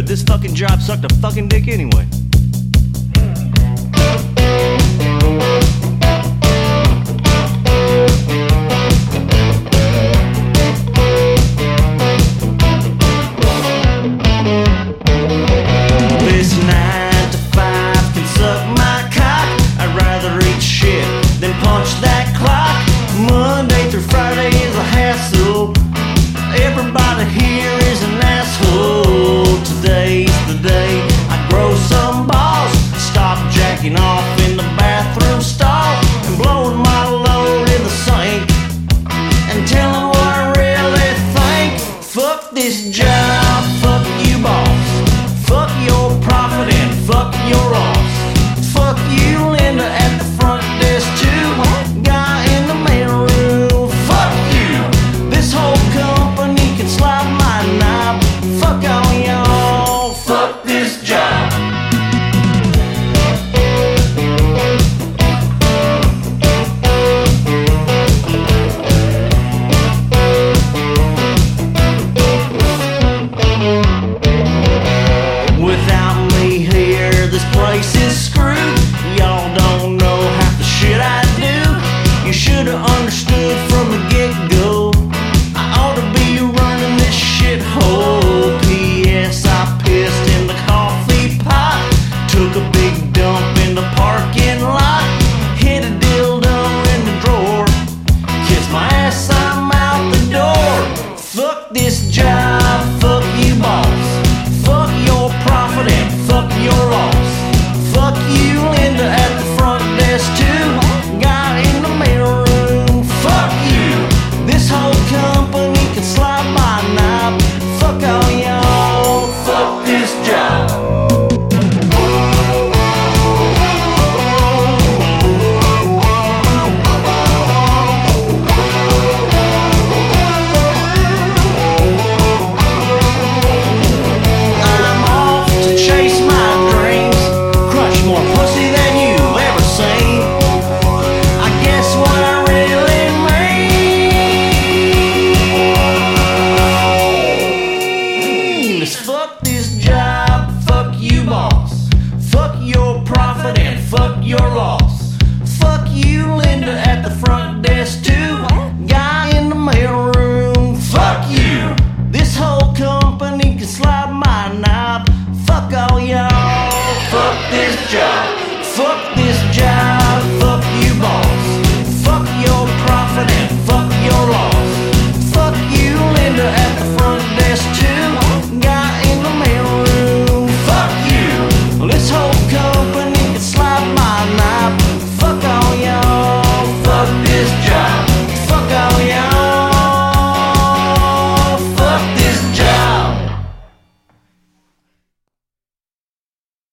this fucking job sucked a fucking dick anyway. This 9 to 5 can suck my cock. I'd rather eat shit than punch that clock. Monday through Friday is a hassle. Everybody here is an asshole. Today's the day I grow some balls. Stop jacking off in the bathroom stall and blowing my load in the sink and tell 'em what I really think. Fuck this job, fuck you boss. Fuck your profit and fuck your loss. Fuck you, Linda, at the front desk too. Guy in the mail room, fuck you. This whole company can slide my knob. Fuck all y'all, fuck this job. Without me here, this place is screwed. Y'all don't know half the shit I do. You should've